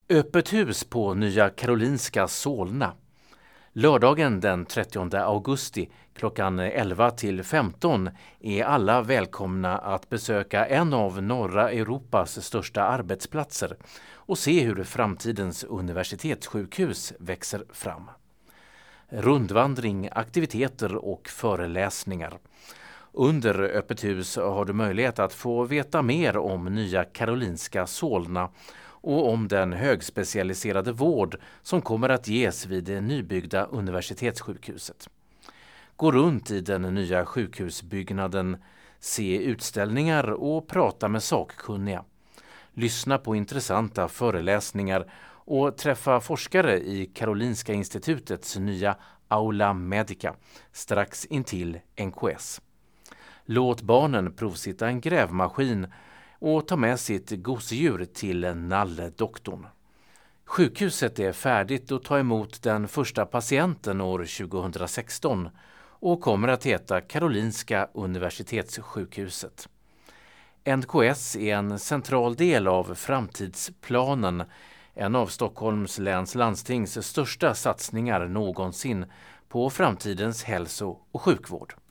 Öppet hus på Nya Karolinska Solna. Lördagen den 30 augusti klockan 11 till 15 är alla välkomna att besöka en av norra Europas största arbetsplatser och se hur framtidens universitetssjukhus växer fram. Rundvandring, aktiviteter och föreläsningar. Under öppet hus har du möjlighet att få veta mer om Nya Karolinska Solna och om den högspecialiserade vård som kommer att ges vid det nybyggda universitetssjukhuset. Gå runt i den nya sjukhusbyggnaden, se utställningar och prata med sakkunniga. Lyssna på intressanta föreläsningar och träffa forskare i Karolinska institutets nya Aula Medica strax intill NKS. Låt barnen provsitta en grävmaskin och ta med sitt gosedjur till Nalledoktorn. Sjukhuset är färdigt att ta emot den första patienten år 2016 och kommer att heta Karolinska universitetssjukhuset. NKS är en central del av framtidsplanen, en av Stockholms läns landstings största satsningar någonsin på framtidens hälso- och sjukvård.